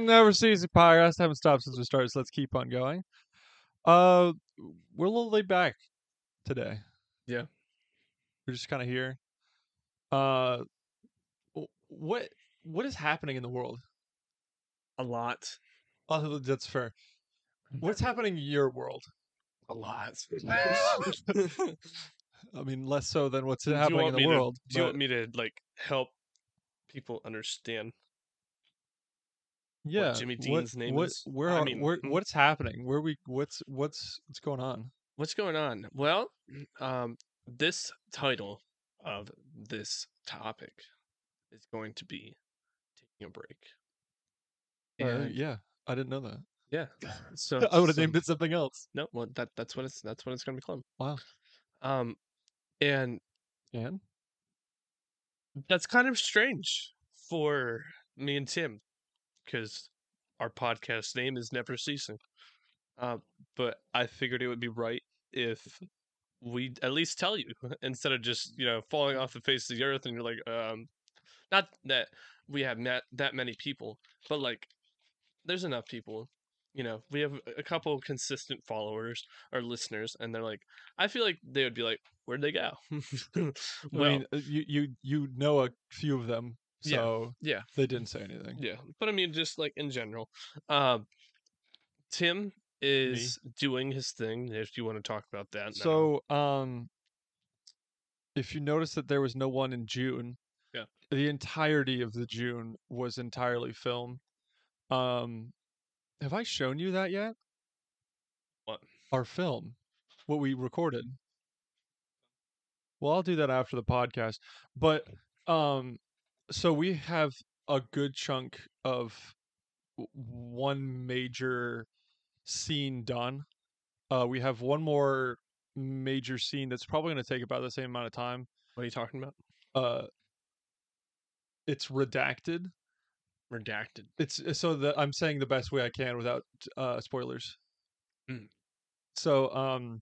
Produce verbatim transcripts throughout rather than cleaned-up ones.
Never Ceasing Podcast. Haven't stopped since we started, so let's keep on going. Uh, we're a little laid back today. Yeah. We're just kind of here. Uh, wh- what what is happening in the world? A lot. Oh, that's fair. What's happening in your world? A lot. I mean, less so than what's do you happening in want the me to world. do you but want me to like help people understand yeah, what Jimmy what Dean's name what is? where I are mean, where what's happening? Where we what's what's what's going on? what's going on? Well, um this title of this topic is going to be taking a break. Uh, And yeah, I didn't know that. yeah. So I would have so named it something else. no, well that that's what it's that's what it's going to be called. Wow. Um and And that's kind of strange for me and Tim because our podcast name is Never Ceasing. Uh, but I figured it would be right if we at least tell you instead of just you know falling off the face of the earth and you're like, um, not that we have met that many people, but like there's enough people. You know, we have a couple consistent followers or listeners, and they're like, I feel like they would be like, where'd they go? I well, mean, uh, you you you know a few of them, yeah, so yeah, they didn't say anything. yeah. But I mean, just like in general, um, Tim Me. is doing his thing. If you want to talk about that now, So, um, if you notice that there was no one in June, yeah. the entirety of the June was entirely film. Um, have I shown you that yet? What? Our film, what we recorded. Well, I'll do that after the podcast. But, um, so we have a good chunk of w- one major scene done. Uh, we have one more major scene that's probably going to take about the same amount of time. What are you talking about? Uh, it's redacted. Redacted. It's uh, so that I'm saying the best way I can without uh, spoilers. Mm. So, um,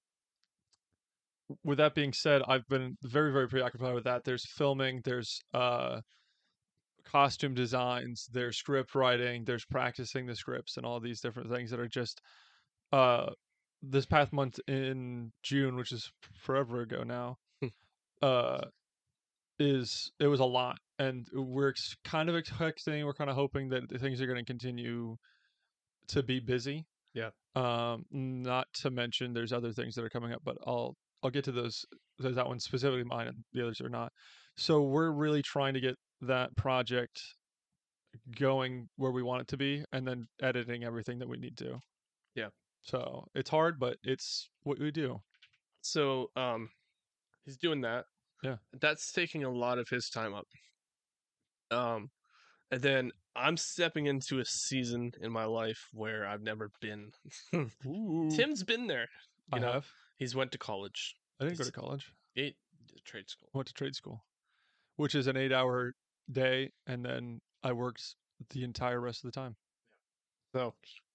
with that being said, I've been very, very preoccupied with that. There's filming, there's uh, costume designs, there's script writing, there's practicing the scripts, and all these different things that are just uh, this past month in June, which is forever ago now. Uh, is it was a lot, and we're ex- kind of expecting, we're kind of hoping that things are going to continue to be busy. Yeah. Um, not to mention there's other things that are coming up, but I'll I'll get to those. There's that one specifically mine, and the others are not. So we're really trying to get that project going where we want it to be, and then editing everything that we need to. Yeah. So it's hard, but it's what we do. So, um, he's doing that. Yeah. That's taking a lot of his time up. Um, and then I'm stepping into a season in my life where I've never been. Ooh. Tim's been there. You I know, have. he's went to college. I didn't go He's to college. eight trade school. I went to trade school, which is an eight-hour day, and then I worked the entire rest of the time. So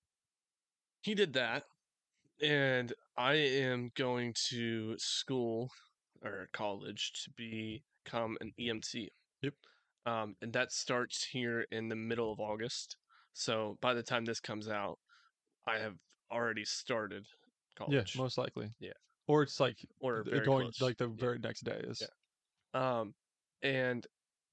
he did that, and I am going to school or college to become an E M T. Yep. Um, and that starts here in the middle of August. So by the time this comes out, I have already started college. Yeah, most likely. Yeah. Or it's like Or th- very going close. like the Yeah. very next day is. Yeah. Um, and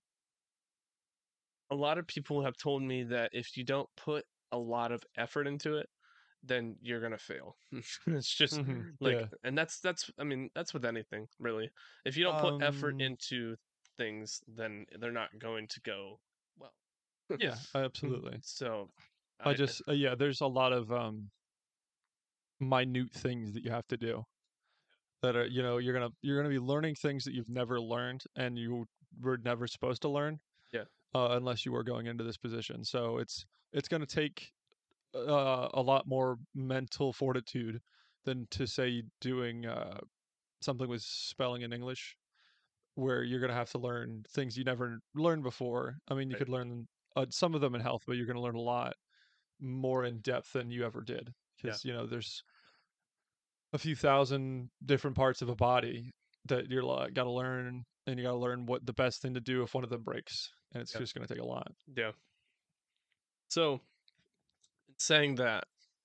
a lot of people have told me that if you don't put a lot of effort into it, then you're gonna fail. It's just Mhm, like, yeah. and that's that's I mean that's with anything really. If you don't put effort Um, into things, then they're not going to go well. yeah, absolutely. So, I I just uh, yeah, there's a lot of um minute things that you have to do that are, you know, you're gonna you're gonna be learning things that you've never learned and you were never supposed to learn yeah uh, unless you were going into this position. So it's it's gonna take uh, a lot more mental fortitude than to say doing uh, something with spelling in English, where you're gonna have to learn things you never learned before. I mean, you right could learn uh, some of them in health, but you're gonna learn a lot more in depth than you ever did yeah because you know there's a few thousand different parts of a body that you're like got to learn, and you got to learn what the best thing to do if one of them breaks, and it's yeah just gonna take a lot. yeah. So saying that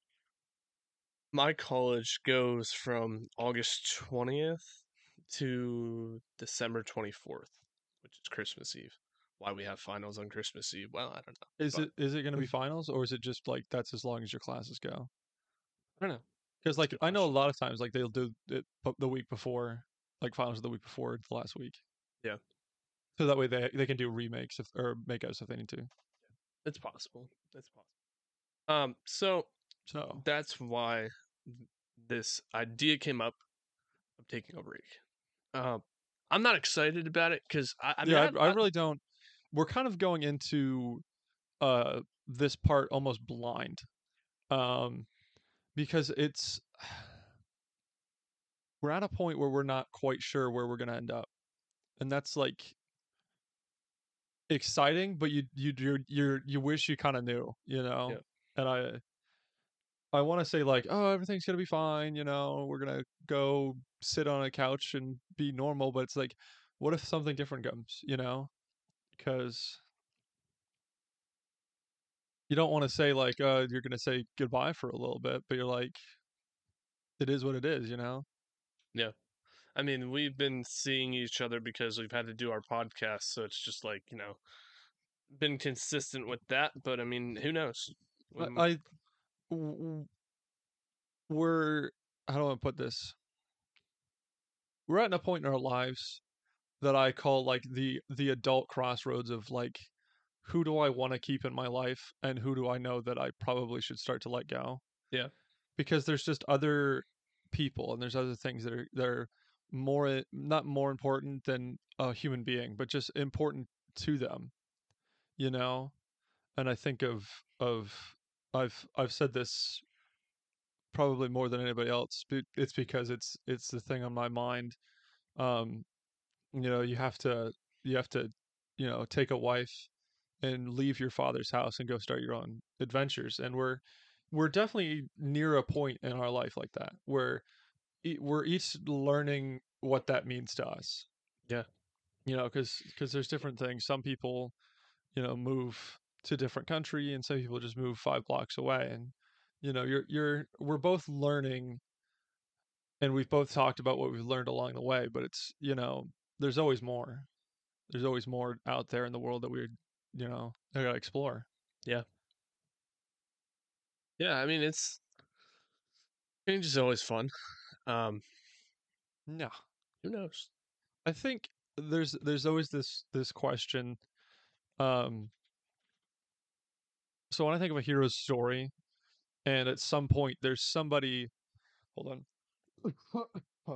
my college goes from August twentieth to December twenty-fourth, which is Christmas Eve. Why we have finals on Christmas Eve? Well, I don't know. Is But it is it going to be finals, or is it just like that's as long as your classes go? I don't know. Because That's a like good I know a question. lot of times like they'll do it pu- the week before, like finals the week before the last week. Yeah. So that way they they can do remakes if, or makeouts if they need to. It's possible. It's possible. Um, so So that's why th- this idea came up of taking a break. Um, I'm not excited about it because I, I mean, yeah, I, I, I I really don't. We're kind of going into uh this part almost blind, um, because it's we're at a point where we're not quite sure where we're gonna end up, and that's like exciting, but you you you you you wish you kind of knew, you know. yeah, And I I want to say like, oh, everything's gonna be fine, you know, we're gonna go sit on a couch and be normal, but it's like, what if something different comes, you know? Because you don't want to say like, uh, you're gonna say goodbye for a little bit, but you're like, it is what it is, you know? yeah. I mean, we've been seeing each other because we've had to do our podcast, so it's just like you know, been consistent with that. But I mean, who knows? I, Um, I w- w- we're how do I put this? We're at a point in our lives that I call like the the adult crossroads of like who do I want to keep in my life and who do I know that I probably should start to let go? yeah, Because there's just other people and there's other things that are that are more not more important than a human being, but just important to them, you know? And I think of of I've I've said this probably more than anybody else. but It's because it's it's the thing on my mind. Um, you know, you have to you have to, you know, take a wife and leave your father's house and go start your own adventures. And we're we're definitely near a point in our life like that where e- we're each learning what that means to us. yeah, You know, because because there's different things. Some people, you know, move to a different country, and some people just move five blocks away. And you know, you're you're we're both learning, and we've both talked about what we've learned along the way. But it's you know, there's always more. There's always more out there in the world that we, you know, I gotta explore. yeah, yeah. I mean, it's change is always fun. Um, Yeah, who knows? I think there's there's always this this question. Um, so when I think of a hero's story, and at some point there's somebody. Hold on.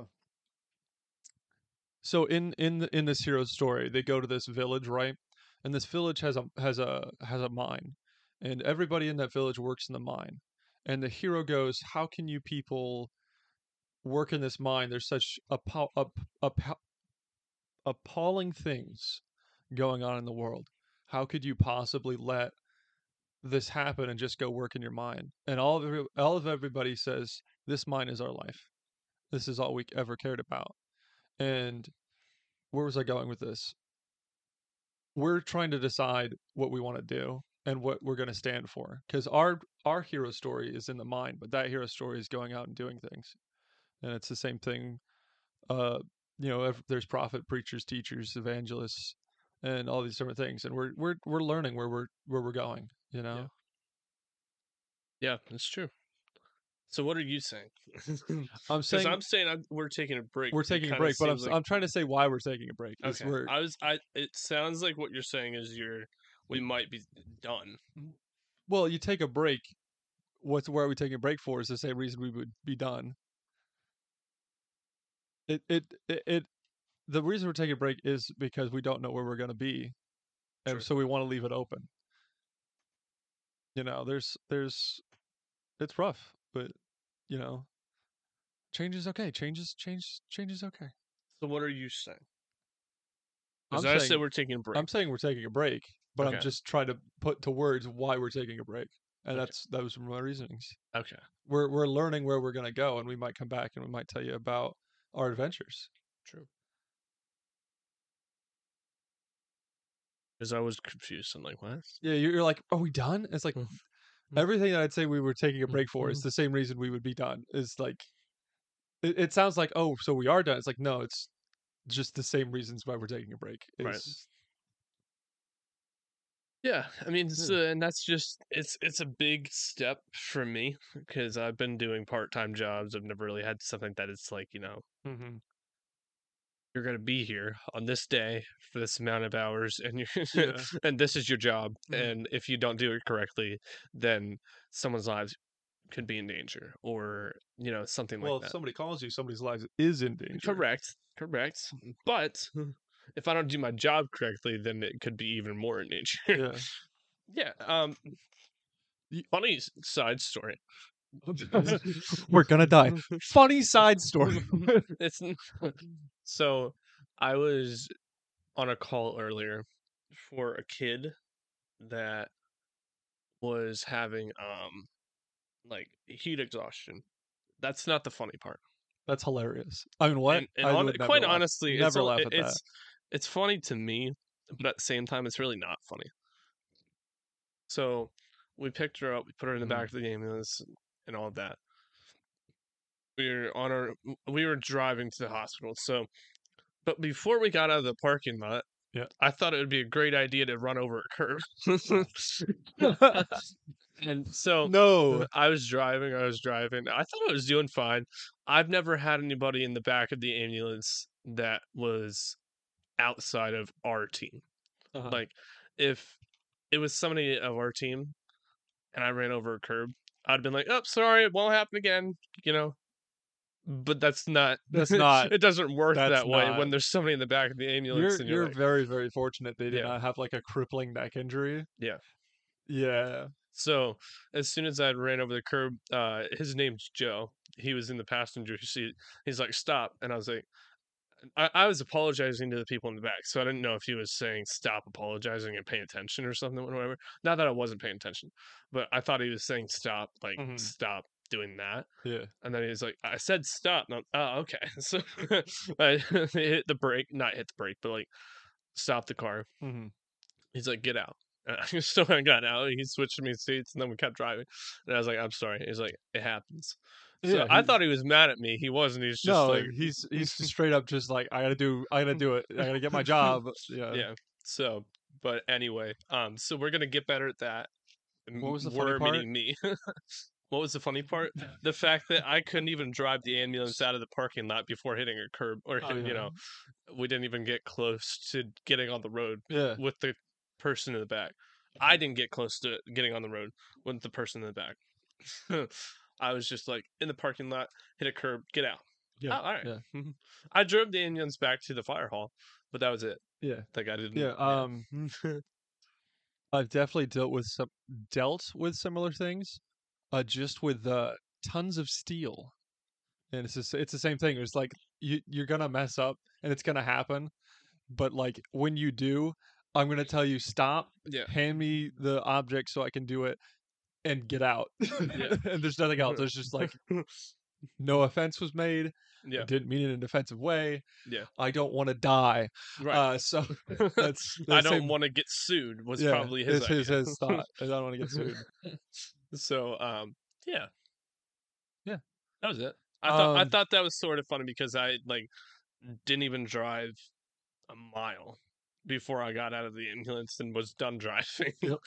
So in in the- in this hero's story, they go to this village, right? And this village has a has a has a mine, and everybody in that village works in the mine. And the hero goes, "How can you people work in this mine? There's such appa- app- app- appalling things going on in the world. How could you possibly let this happen and just go work in your mine?" And all of every, all of everybody says, "This mine is our life. This is all we ever cared about." And where was I going with this? We're trying to decide what we want to do and what we're going to stand for because our our hero story is in the mind, but that hero story is going out and doing things. And it's the same thing. Uh, you know, ev- there's prophet, preachers, teachers, evangelists, and all these different things, and we're we're we're learning where we're where we're going. You Yeah, know, yeah, it's true. So what are you saying? I'm Because saying I'm saying I'm, we're taking a break. we're It taking a kind of break, but I'm seems s- like I'm trying to say why we're taking a break is okay. we're I was I. It sounds like what you're saying is you're we might be done. well, you take a break. What's where are we taking a break for? Is the same reason we would be done. It it it, it the reason we're taking a break is because we don't know where we're going to be, and True. so we want to leave it open. You know, there's there's it's rough, but you know, change is okay. Change is change change is okay. So what are you saying? Because I'm I said saying we're taking a break. I'm saying we're taking a break, but I'm Okay. just trying to put to words why we're taking a break, and Okay. that's that was my reasonings. Okay. We're we're learning where we're going to go, and we might come back and we might tell you about our adventures. True. Because I was confused. I'm like, what? Yeah, you're, you're like, are we done? It's like, Hmm. Everything that I'd say we were taking a Mm, break for is mhm. the same reason we would be done. Is like it, it sounds like, oh, so we are done. It's like, no, it's just the same reasons why we're taking a break. Right. Is Yeah, I mean, yeah. so, and that's just it's it's a big step for me because I've been doing part-time jobs. I've never really had something that it's like, you know, Mhm. you're gonna be here on this day for this amount of hours, and you Yeah. and this is your job. Mhm. And if you don't do it correctly, then someone's lives could be in danger, or you know, something like Well, if that. somebody calls you, somebody's life is in danger. Correct, correct. But if I don't do my job correctly, then it could be even more in danger. Yeah. Yeah. Um. Y- Funny s- side story. We're gonna die. Funny side story. It's n- so I was on a call earlier for a kid that was having um like heat exhaustion. That's not the funny part. That's hilarious. I mean, what? And and I on, would never quite laugh. honestly, it's Never all laugh it- at that. it's it's funny to me, but at the same time, it's really not funny. So we picked her up, we put her in the Mhm. back of the ambulance, and all of that. We were on our we were driving to the hospital. So, but before we got out of the parking lot, Yeah. I thought it would be a great idea to run over a curb. And so No. I was driving, I was driving. I thought I was doing fine. I've never had anybody in the back of the ambulance that was outside of our team. Uh-huh. Like, if it was somebody of our team and I ran over a curb, I'd been like, "Oh, sorry, it won't happen again," you know. But that's not. That's not. It doesn't work That's that way not. when there's somebody in the back of the ambulance You're and you're you're like, very very fortunate they did yeah, not have like a crippling neck injury. yeah. Yeah. So as soon as I ran over the curb, uh, his name's Joe. He was in the passenger seat. He's like, "Stop," and I was like, I, I was apologizing to the people in the back, so I didn't know if he was saying stop apologizing and pay attention or something, or whatever. Not that I wasn't paying attention, but I thought he was saying stop, like Mhm. stop doing that. Yeah. And then he's like, "I said stop." And I'm, oh, okay. So I hit the brake, not hit the brake, but like stop the car. Mhm. He's like, "Get out." And so I got out. He switched me seats, and then we kept driving. And I was like, "I'm sorry." He's like, "It happens." So Yeah. I He, thought he was mad at me. He wasn't. He's just no, like, he's he's just straight up just like, I gotta do I gotta do it. I gotta get my job. Yeah. yeah. So, but anyway, um, so we're gonna get better at that. What M- was the funny We're part? meaning me. What was the funny part? The fact that I couldn't even drive the ambulance out of the parking lot before hitting a curb, or Oh, hit, you yeah. know, we didn't even get close to getting on the road Yeah. with the person in the back. I didn't get close to getting on the road with the person in the back. I was just like in the parking lot, hit a curb, get out. Yeah. Oh, all right. Yeah. I drove the ambulance back to the fire hall, but that was it. Yeah. Like I didn't. Yeah. Um I've definitely dealt with some dealt with similar things. Uh just with uh tons of steel. And it's just it's the same thing. It's like you you're gonna mess up and it's gonna happen. But like when you do, I'm gonna tell you stop, Yeah. hand me the object so I can do it, and get out. Yeah. And there's nothing else. There's just like no offense was made. I Yeah. didn't mean it in an offensive way. Yeah. I don't want to die. Right. Uh, so that's the I don't same- want to get sued was yeah, probably his it's his idea. his thought. I don't want to get sued. So um yeah. Yeah. That was it. I thought I Um, thought that was sort of funny because I like didn't even drive a mile before I got out of the ambulance and was done driving. Yep.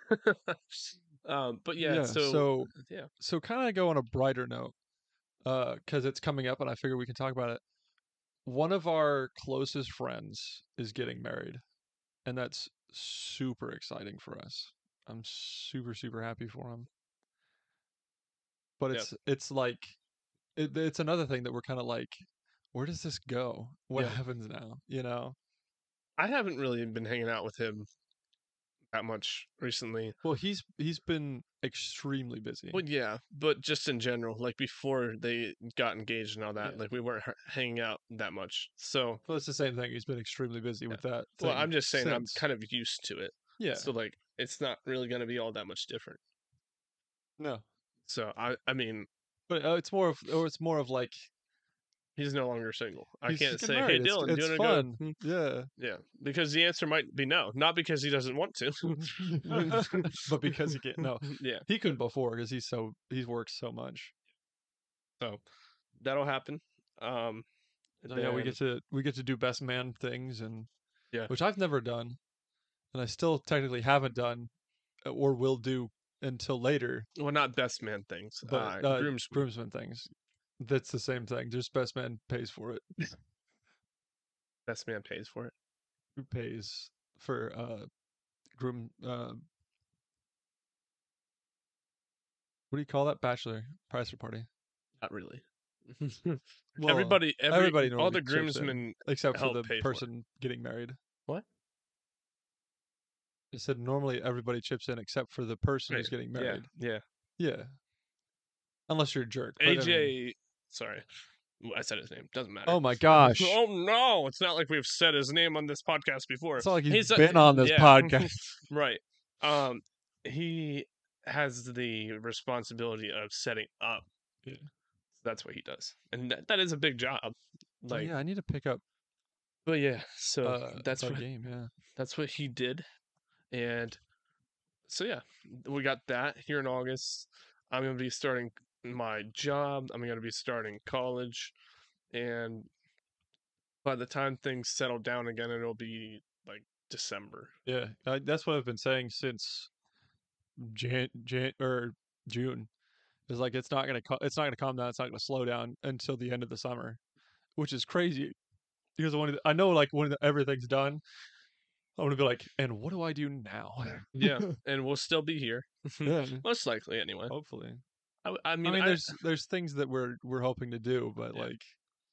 um but yeah, yeah. so, So yeah. so kind of go on a brighter note, uh, because it's coming up, and I figure we can talk about it. One of our closest friends is getting married, and that's super exciting for us. I'm super super happy for him. But Yep. it's it's like it, it's another thing that we're kind of like, where does this go? What Yeah. happens now? You know? I haven't really been hanging out with him that much recently. Well, he's he's been extremely busy. Well, yeah, but just in general, like before they got engaged and all that, Yeah. like we weren't h- hanging out that much. So, Well, it's the same thing. He's been extremely busy with that. well, thing I'm just saying I'm since. kind of used to it. Yeah. So like it's not really going to be all that much different. No. So I I mean, But uh, it's more of or it's more of like He's no longer single. I He's can't getting say, "Hey, married. It's Dylan, do it's you want to fun. go?" Hmm, Yeah. Yeah, because the answer might be no, not because he doesn't want to. But because he can't. No, Yeah, he couldn't before because he's so he's worked so much. so that'll happen. Um, So yeah, we then get to we get to do best man things, and yeah, which I've never done, and I still technically haven't done uh, or will do until later. well, not best man things. But Uh, uh, groomsmen. groomsmen things, that's the same thing. Just best man pays for it. Best man pays for it. Who pays for uh groom? Uh, what do you call that? Bachelor bachelor party. Not really. Well, everybody, every everybody all normally the chips in, groomsmen except for help the pay for it. person getting married. What? I said normally everybody chips in except for the person Right. who's getting Yeah, married. yeah. Yeah. Unless you're a jerk. but I mean- A J, sorry, I said his name. Doesn't matter. oh my gosh. Oh no! It's not like we've said his name on this podcast before. It's not like he's, He's a- been on this yeah. podcast. Right. Um, he has the responsibility of setting up. Yeah. That's what he does, and that, that is a big job. Oh, Like, yeah, I need to pick up but yeah. So uh, that's that what game. Yeah. that's what he did, and so yeah, we got that here in August. I'm gonna be starting my job. I'm gonna be starting college, and by the time things settle down again, it'll be like December. Yeah. I, that's what I've been saying since Jan, Jan or June. Is like it's not gonna co- it's not gonna calm down. It's not gonna slow down until the end of the summer, which is crazy because when I know like when everything's done, I'm gonna be like, and what do I do now? Yeah, and we'll still be here, Yeah. most likely anyway. Hopefully. I, w- I I mean, mean, I, there's there's things that we're we're hoping to do, but Yeah. like,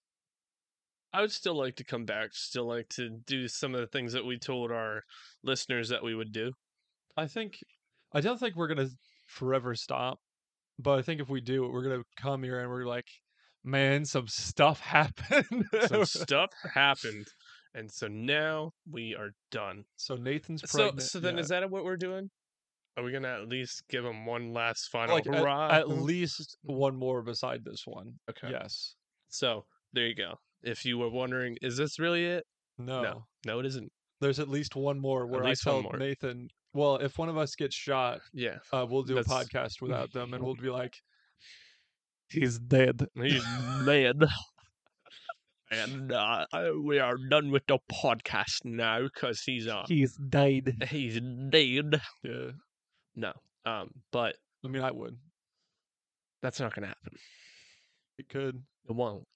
I would still like to come back. Still like to do some of the things that we told our listeners that we would do. I think I don't think we're gonna forever stop, but I think if we do, we're gonna come here and we're like, man, some stuff happened. Some stuff happened, and so now we are done. So Nathan's So, pregnant. so then yeah. is that what we're doing? Are we gonna at least give him one last final like at, hurrah? at least one more beside this one? Okay. Yes. So there you go. If you were wondering, is this really it? No. No, no, it isn't. There's at least one more where I least one tell more. Nathan, well, if one of us gets shot, Yeah, uh, we'll do That's- a podcast without them, and we'll be like, he's dead. he's dead. And uh, we are done with the podcast now because he's uh He's died. he's dead. Yeah. No, um, but I mean, I would. that's not gonna happen. It could. It won't.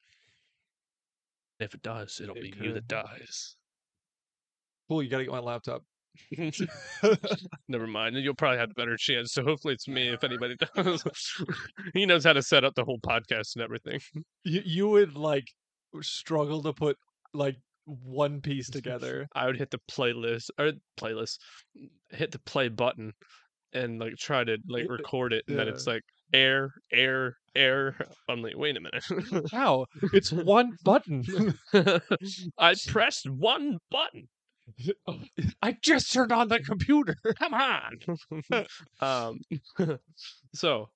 If it does, it'll It be you that could. dies. Cool. You gotta get my laptop. Never mind. You'll probably have a better chance. So hopefully it's me if anybody does. He knows how to set up the whole podcast and everything. you you would like struggle to put like one piece together. I would hit the playlist or playlist, hit the play button, and like try to like It- record it, and then yeah. it's like air, air, air. I'm like, wait a minute. How? It's one button. I pressed one button. I just turned on the computer. Come on. um. So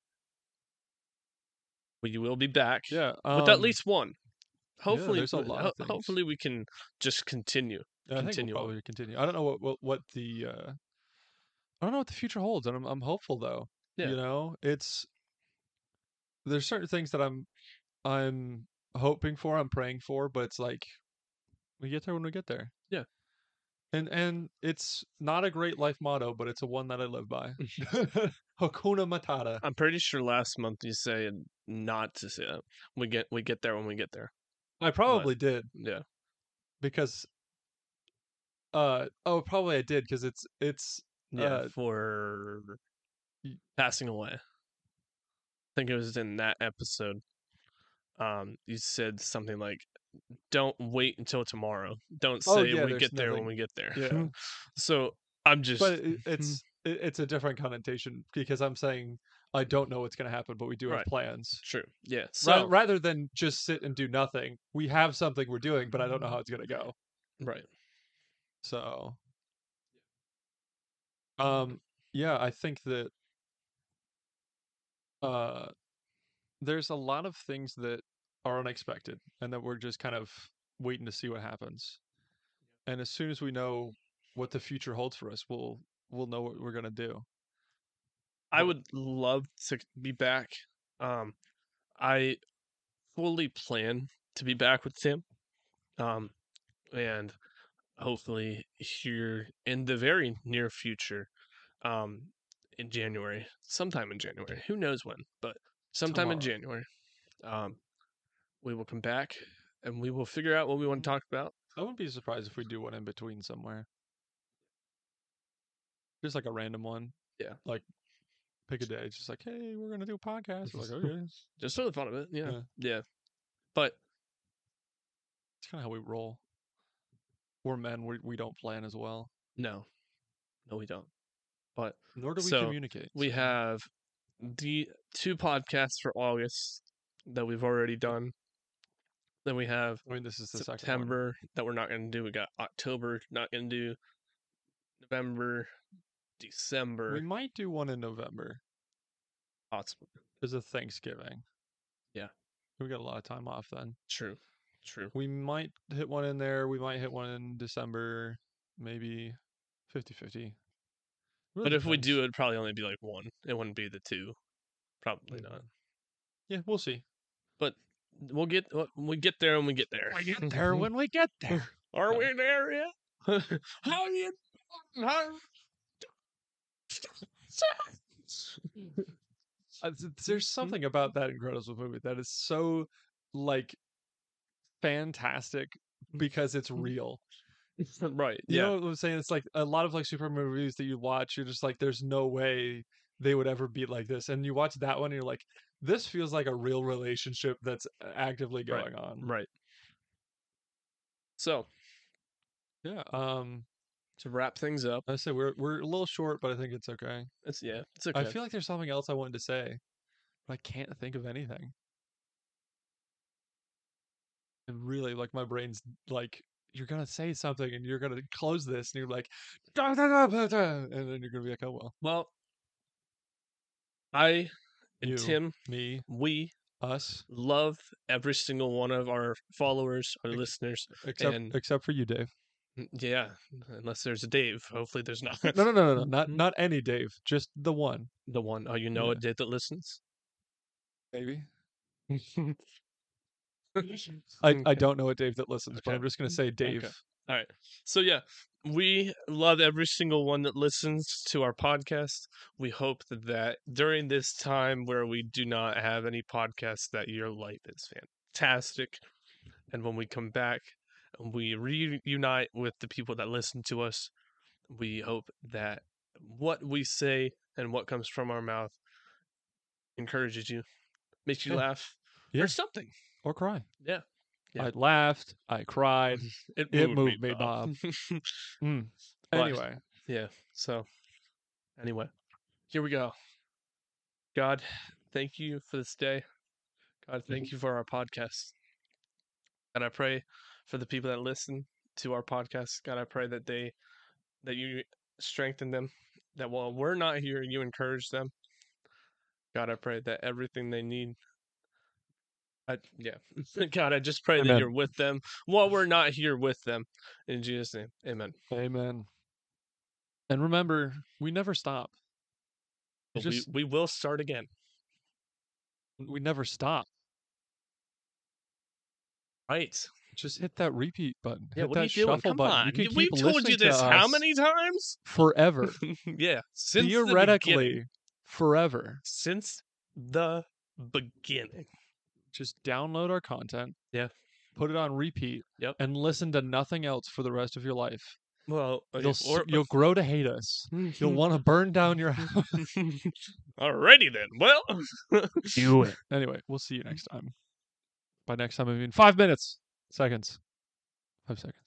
we will be back Yeah. with at um, least one. Hopefully, there's a w- lot of ho- things. hopefully we can just continue. I think continue we'll on. probably continue. I don't know what what, what the uh, I don't know what the future holds, and I'm I'm hopeful though. Yeah. You know, it's there's certain things that I'm I'm hoping for, I'm praying for, but it's like we get there when we get there. Yeah. And and it's not a great life motto, but it's a one that I live by. Hakuna Matata. I'm pretty sure last month you said not to say that. We get we get there when we get there. I probably did Yeah. because uh oh probably I did because it's it's Yeah. Uh, for y- passing away. I think it was in that episode. Um, you said something like, "Don't wait until tomorrow. Don't say Oh, yeah, we there's get there when nothing- we get there." yeah. So I'm just. but it, it's it, it's a different connotation because I'm saying I don't know what's going to happen, but we do have Right. plans. True. Yeah. Ra- So rather than just sit and do nothing, we have something we're doing, but I don't know how it's going to go. right. So, um, yeah, I think that uh, there's a lot of things that are unexpected and that we're just kind of waiting to see what happens. And as soon as we know what the future holds for us, we'll we'll know what we're gonna do. I But- would love to be back. Um, I fully plan to be back with Tim. Um, and hopefully here in the very near future, um, in January, sometime in January, who knows when, but sometime in Tomorrow. January, um, we will come back and we will figure out what we want to talk about. I wouldn't be surprised if we do one in between somewhere. Just like a random one. Yeah. Like pick a day. It's just like, hey, we're gonna do a podcast. We're like, okay. Just for the fun of it. Yeah. Yeah. Yeah. But It's kind of how we roll. We're men. We we don't plan as well. no, no, we don't. But Nor do we So, communicate. we so- have the two podcasts for August that we've already done. Then we have I mean, this is the second one. September that we're not going to do. We got October, not going to do. November, December, We might do one in November possibly. because of Thanksgiving. Yeah. We got a lot of time off then. True, true. We might hit one in there. We might hit one in December. Maybe fifty-fifty. Really But if we depends. do, it'd probably only be like one. It wouldn't be the two. Probably Mhm. not. Yeah, we'll see. But we'll get we get there when we get there. We get there when we get there. Are No. we there yet? How you? How? Uh, th- There's something about that Incredibles movie that is so like fantastic because it's real. Right. You Yeah. know what I'm saying? It's like a lot of like super movies that you watch, you're just like, there's no way they would ever be like this. And you watch that one, and you're like, this feels like a real relationship that's actively Right. going on. Right. So Yeah. Um, to wrap things up, I say we're we're a little short, but I think it's okay. it's yeah, it's okay. I feel like there's something else I wanted to say, but I can't think of anything. And really, like my brain's like, you're gonna say something, and you're gonna close this, and you're like, "Da, da, da, da, da," and then you're gonna be like, oh well, Well, I and You. Tim, me, we us, love every single one of our followers, our Ex- listeners. except And- except for you, Dave. Mm, Yeah, unless there's a Dave. Hopefully, there's not. No, no, no, no, no, not Mhm. not any Dave, just the one. The one. Oh, you know Yeah. a Dave that listens. Maybe. I, I don't know a Dave that listens, but Okay. I'm just gonna say Dave. All right. So yeah, we love every single one that listens to our podcast. We hope that, that during this time where we do not have any podcasts, that your life is fantastic, and when we come back and we reunite with the people that listen to us, we hope that what we say and what comes from our mouth encourages you, makes you Yeah. laugh, Yeah. or something. Or cry. Yeah. Yeah. I laughed. I cried. It It moved, moved me, me, Bob. Mm. But- Anyway, Yeah. So, anyway, here we go. God, thank you for this day. God, thank you for our podcast. And I pray for the people that listen to our podcast. God, I pray that they, that you strengthen them. That while we're not here, you encourage them. God, I pray that everything they need. I, yeah. God, I just pray that Amen. you're with them while we're not here with them. In Jesus' name, amen. amen. And remember, we never stop. But Just- we, we will start again. We never stop. Right. Just hit that repeat button. Yeah, hit what that are you doing? shuffle Come button. on. You can Y- keep We've told you listening to this how us many times? forever. Yeah. Since the beginning. Theoretically, forever. Since the beginning. Just download our content. Yeah. Put it on repeat. Yep. And listen to nothing else for the rest of your life. Well, You'll s- you'll grow to hate us. You'll want to burn down your house. Alrighty then. Well, Do it. Anyway, we'll see you next time. By next time, I mean five minutes. Seconds. Five seconds.